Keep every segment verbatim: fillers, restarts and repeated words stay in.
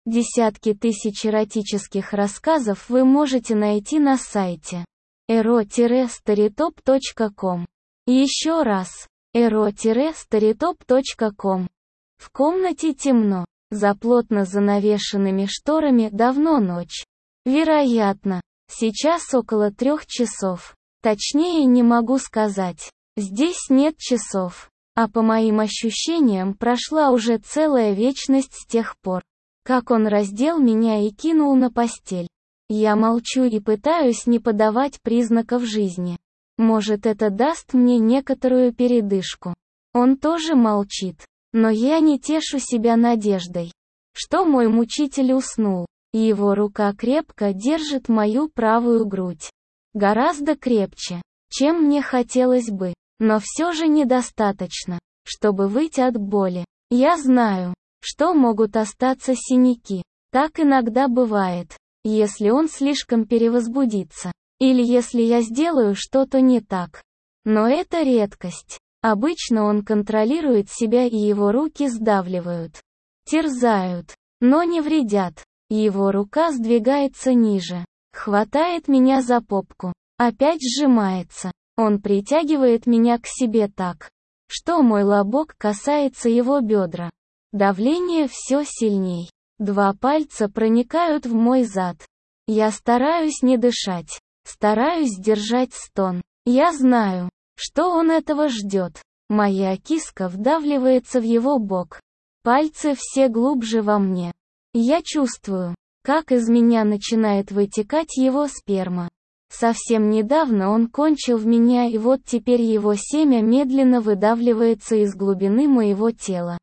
Десятки тысяч эротических рассказов вы можете найти на сайте эро старитоп точка ком. Еще раз, эро старитоп точка ком. В комнате темно. За плотно занавешенными шторами давно ночь. Вероятно, сейчас около трех часов. Точнее не могу сказать. Здесь нет часов. А по моим ощущениям прошла уже целая вечность с тех пор, как он раздел меня и кинул на постель. Я молчу и пытаюсь не подавать признаков жизни. Может, это даст мне некоторую передышку. Он тоже молчит. Но я не тешу себя надеждой, что мой мучитель уснул, и его рука крепко держит мою правую грудь. Гораздо крепче, чем мне хотелось бы, но все же недостаточно, чтобы выйти от боли. Я знаю, что могут остаться синяки. Так иногда бывает, если он слишком перевозбудится, или если я сделаю что-то не так. Но это редкость. Обычно он контролирует себя и его руки сдавливают, терзают, но не вредят. Его рука сдвигается ниже, хватает меня за попку, опять сжимается. Он притягивает меня к себе так, что мой лобок касается его бедра. Давление все сильней. Два пальца проникают в мой зад. Я стараюсь не дышать, стараюсь сдержать стон. Я знаю, что он этого ждет. Моя киска вдавливается в его бок. Пальцы все глубже во мне. Я чувствую, как из меня начинает вытекать его сперма. Совсем недавно он кончил в меня, и вот теперь его семя медленно выдавливается из глубины моего тела.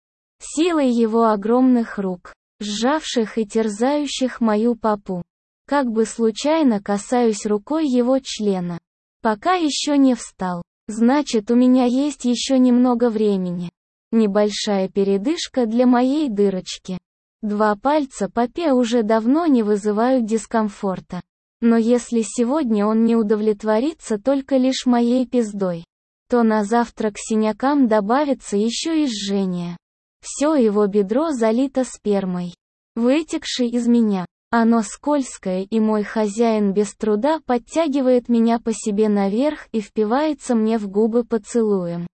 Силой его огромных рук, сжавших и терзающих мою попу. Как бы случайно касаюсь рукой его члена. Пока еще не встал. Значит, у меня есть еще немного времени. Небольшая передышка для моей дырочки. Два пальца попе уже давно не вызывают дискомфорта. Но если сегодня он не удовлетворится только лишь моей пиздой, то на завтра к синякам добавится еще и жжение. Все его бедро залито спермой, вытекшей из меня. Оно скользкое, и мой хозяин без труда подтягивает меня по себе наверх и впивается мне в губы поцелуем.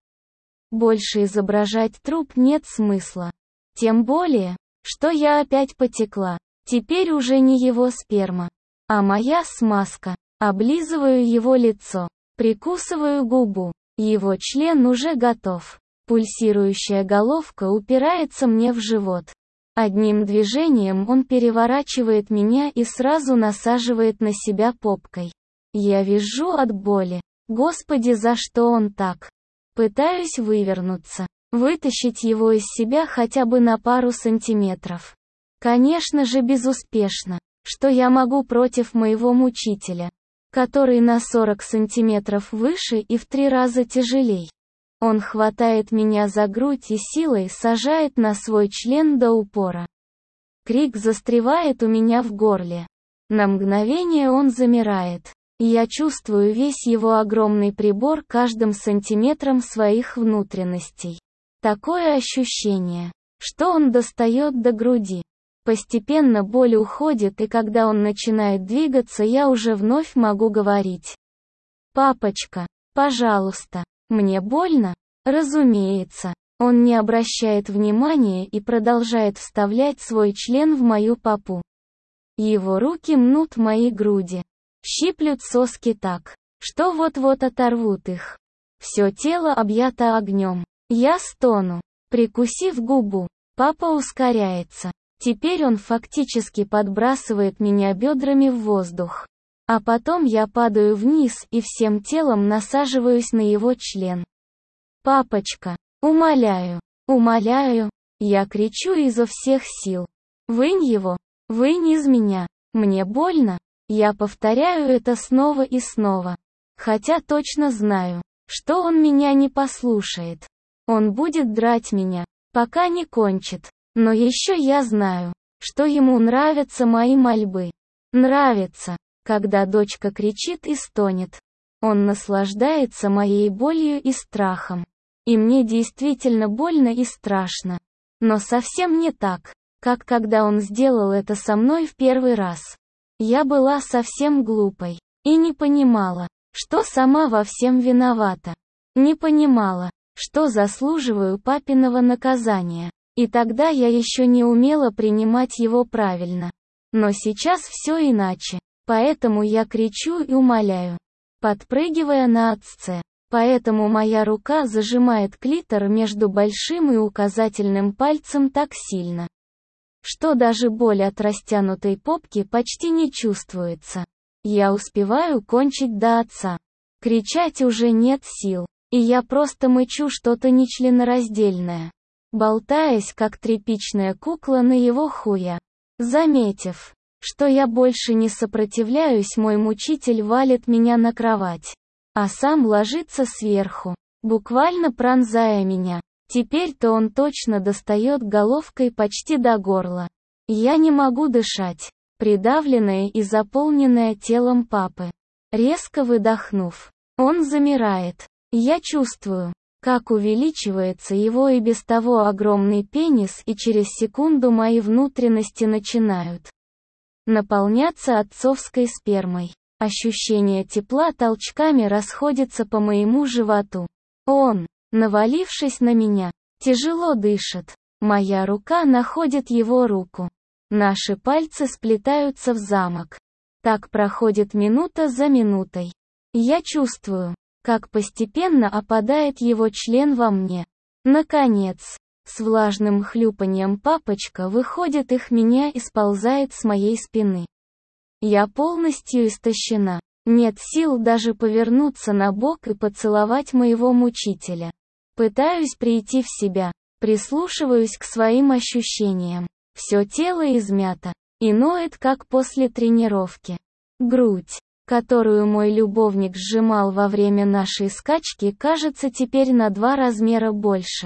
Больше изображать труп нет смысла. Тем более, что я опять потекла. Теперь уже не его сперма, а моя смазка. Облизываю его лицо, прикусываю губу. Его член уже готов. Пульсирующая головка упирается мне в живот. Одним движением он переворачивает меня и сразу насаживает на себя попкой. Я визжу от боли. Господи, за что он так? Пытаюсь вывернуться, вытащить его из себя хотя бы на пару сантиметров. Конечно же, безуспешно. Что я могу против моего мучителя, который на сорок сантиметров выше и в три раза тяжелей? Он хватает меня за грудь и силой сажает на свой член до упора. Крик застревает у меня в горле. На мгновение он замирает. И я чувствую весь его огромный прибор каждым сантиметром своих внутренностей. Такое ощущение, что он достает до груди. Постепенно боль уходит, и когда он начинает двигаться, я уже вновь могу говорить. «Папочка, пожалуйста». Мне больно? Разумеется. Он не обращает внимания и продолжает вставлять свой член в мою попу. Его руки мнут мои груди. Щиплют соски так, что вот-вот оторвут их. Все тело объято огнем. Я стону, прикусив губу. Папа ускоряется. Теперь он фактически подбрасывает меня бедрами в воздух. А потом я падаю вниз и всем телом насаживаюсь на его член. «Папочка, умоляю, умоляю», я кричу изо всех сил. «Вынь его, вынь из меня, мне больно». Я повторяю это снова и снова. Хотя точно знаю, что он меня не послушает. Он будет драть меня, пока не кончит. Но еще я знаю, что ему нравятся мои мольбы. Нравится, когда дочка кричит и стонет. Он наслаждается моей болью и страхом. И мне действительно больно и страшно. Но совсем не так, как когда он сделал это со мной в первый раз. Я была совсем глупой и не понимала, что сама во всем виновата. Не понимала, что заслуживаю папиного наказания. И тогда я еще не умела принимать его правильно. Но сейчас все иначе. Поэтому я кричу и умоляю, подпрыгивая на отце. Поэтому моя рука зажимает клитор между большим и указательным пальцем так сильно, что даже боль от растянутой попки почти не чувствуется. Я успеваю кончить до отца. Кричать уже нет сил, и я просто мычу что-то нечленораздельное, болтаясь как тряпичная кукла на его хуя. Заметив, что я больше не сопротивляюсь, мой мучитель валит меня на кровать, а сам ложится сверху, буквально пронзая меня. Теперь-то он точно достает головкой почти до горла. Я не могу дышать, придавленная и заполненная телом папы. Резко выдохнув, он замирает. Я чувствую, как увеличивается его и без того огромный пенис, и через секунду мои внутренности начинают наполняться отцовской спермой. Ощущение тепла толчками расходится по моему животу. Он, навалившись на меня, тяжело дышит. Моя рука находит его руку. Наши пальцы сплетаются в замок. Так проходит минута за минутой. Я чувствую, как постепенно опадает его член во мне. Наконец, с влажным хлюпаньем папочка выходит их меня и сползает с моей спины. Я полностью истощена. Нет сил даже повернуться на бок и поцеловать моего мучителя. Пытаюсь прийти в себя, прислушиваюсь к своим ощущениям. Все тело измято и ноет, как после тренировки. Грудь, которую мой любовник сжимал во время нашей скачки, кажется теперь на два размера больше.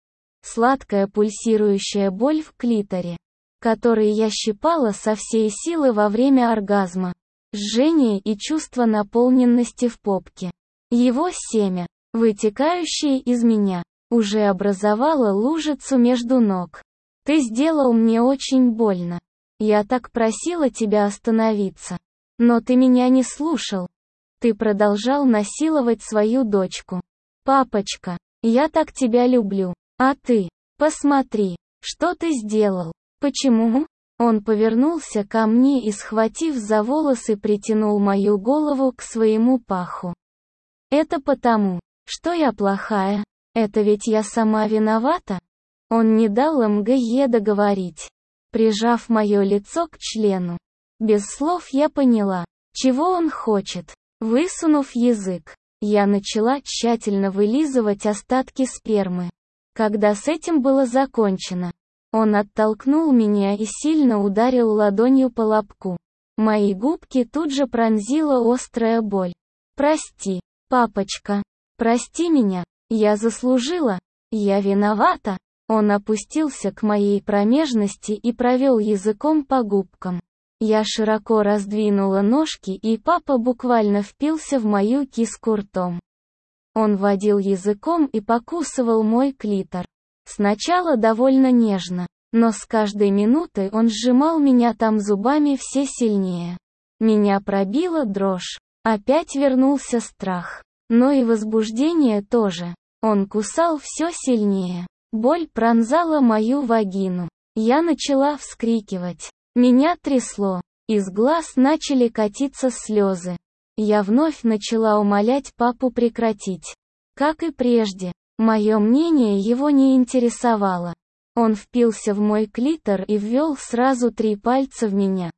Сладкая пульсирующая боль в клиторе, который я щипала со всей силы во время оргазма. Жжение и чувство наполненности в попке. Его семя, вытекающее из меня, уже образовало лужицу между ног. Ты сделал мне очень больно. Я так просила тебя остановиться. Но ты меня не слушал. Ты продолжал насиловать свою дочку. Папочка, я так тебя люблю. А ты, посмотри, что ты сделал. Почему? Он повернулся ко мне и, схватив за волосы, притянул мою голову к своему паху. Это потому, что я плохая. Это ведь я сама виновата. Он не дал МГЕ договорить, прижав мое лицо к члену. Без слов я поняла, чего он хочет. Высунув язык, я начала тщательно вылизывать остатки спермы. Когда с этим было закончено, он оттолкнул меня и сильно ударил ладонью по лобку. Мои губки тут же пронзила острая боль. «Прости, папочка. Прости меня. Я заслужила. Я виновата». Он опустился к моей промежности и провел языком по губкам. Я широко раздвинула ножки, и папа буквально впился в мою киску ртом. Он водил языком и покусывал мой клитор. Сначала довольно нежно, но с каждой минутой он сжимал меня там зубами все сильнее. Меня пробила дрожь. Опять вернулся страх. Но и возбуждение тоже. Он кусал все сильнее. Боль пронзала мою вагину. Я начала вскрикивать. Меня трясло. Из глаз начали катиться слезы. Я вновь начала умолять папу прекратить. Как и прежде, мое мнение его не интересовало. Он впился в мой клитор и ввел сразу три пальца в меня.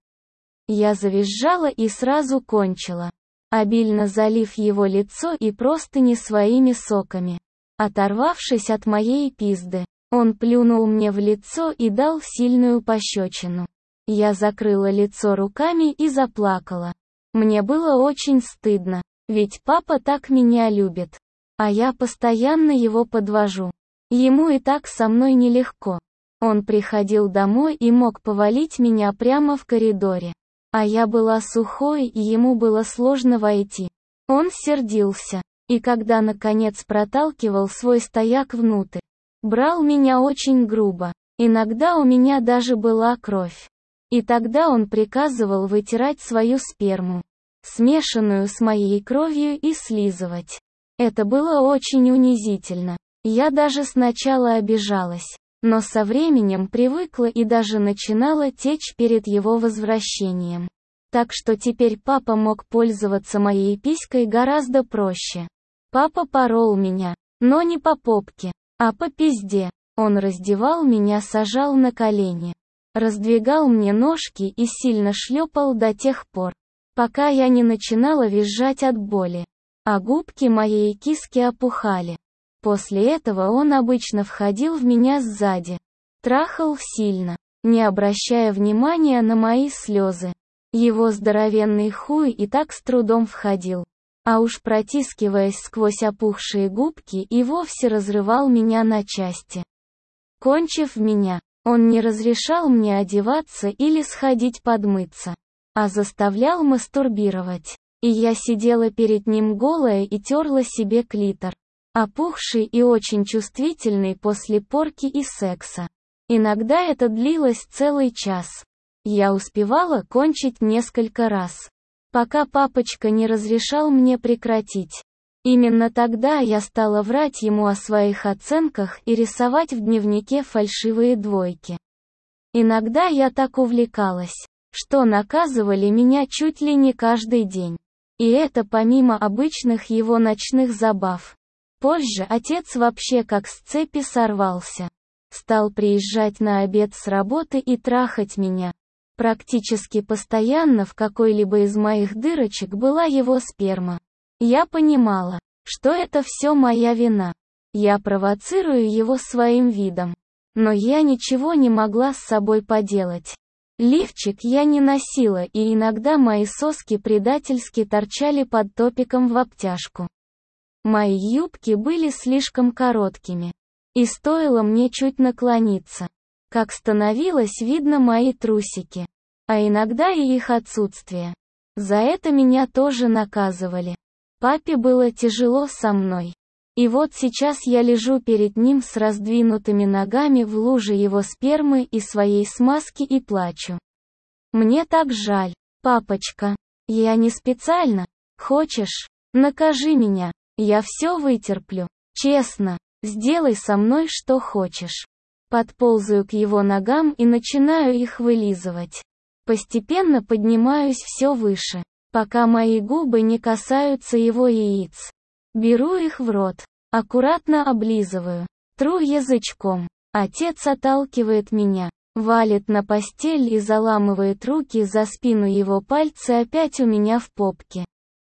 Я завизжала и сразу кончила, обильно залив его лицо и простыни своими соками. Оторвавшись от моей пизды, он плюнул мне в лицо и дал сильную пощечину. Я закрыла лицо руками и заплакала. Мне было очень стыдно, ведь папа так меня любит. А я постоянно его подвожу. Ему и так со мной нелегко. Он приходил домой и мог повалить меня прямо в коридоре. А я была сухой, и ему было сложно войти. Он сердился. И когда наконец проталкивал свой стояк внутрь, брал меня очень грубо. Иногда у меня даже была кровь. И тогда он приказывал вытирать свою сперму, смешанную с моей кровью, и слизывать. Это было очень унизительно. Я даже сначала обижалась, но со временем привыкла и даже начинала течь перед его возвращением. Так что теперь папа мог пользоваться моей писькой гораздо проще. Папа порол меня, но не по попке, а по пизде. Он раздевал меня, сажал на колени, раздвигал мне ножки и сильно шлепал до тех пор, пока я не начинала визжать от боли, а губки моей киски опухали. После этого он обычно входил в меня сзади, трахал сильно, не обращая внимания на мои слезы. Его здоровенный хуй и так с трудом входил, а уж протискиваясь сквозь опухшие губки, и вовсе разрывал меня на части. Кончив меня, он не разрешал мне одеваться или сходить подмыться, а заставлял мастурбировать. И я сидела перед ним голая и терла себе клитор, опухший и очень чувствительный после порки и секса. Иногда это длилось целый час. Я успевала кончить несколько раз, пока папочка не разрешал мне прекратить. Именно тогда я стала врать ему о своих оценках и рисовать в дневнике фальшивые двойки. Иногда я так увлекалась, что наказывали меня чуть ли не каждый день. И это помимо обычных его ночных забав. Позже отец вообще как с цепи сорвался. Стал приезжать на обед с работы и трахать меня. Практически постоянно в какой-либо из моих дырочек была его сперма. Я понимала, что это все моя вина. Я провоцирую его своим видом. Но я ничего не могла с собой поделать. Лифчик я не носила, и иногда мои соски предательски торчали под топиком в обтяжку. Мои юбки были слишком короткими. И стоило мне чуть наклониться, как становилось видно мои трусики. А иногда и их отсутствие. За это меня тоже наказывали. Папе было тяжело со мной. И вот сейчас я лежу перед ним с раздвинутыми ногами в луже его спермы и своей смазки и плачу. Мне так жаль, папочка. Я не специально. Хочешь, накажи меня. Я все вытерплю. Честно, сделай со мной что хочешь. Подползаю к его ногам и начинаю их вылизывать. Постепенно поднимаюсь все выше, пока мои губы не касаются его яиц. Беру их в рот, аккуратно облизываю, тру язычком. Отец отталкивает меня, валит на постель и заламывает руки за спину, его пальцы опять у меня в попке.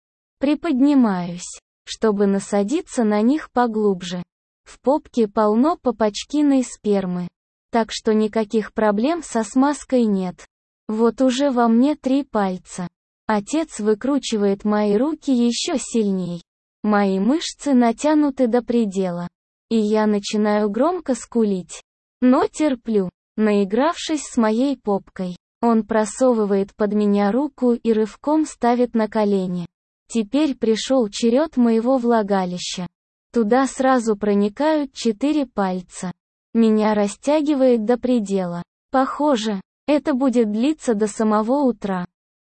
Приподнимаюсь, чтобы насадиться на них поглубже. В попке полно папочкиной спермы, так что никаких проблем со смазкой нет. Вот уже во мне три пальца. Отец выкручивает мои руки еще сильней. Мои мышцы натянуты до предела. И я начинаю громко скулить. Но терплю, наигравшись с моей попкой. Он просовывает под меня руку и рывком ставит на колени. Теперь пришел черед моего влагалища. Туда сразу проникают четыре пальца. Меня растягивает до предела. Похоже, это будет длиться до самого утра.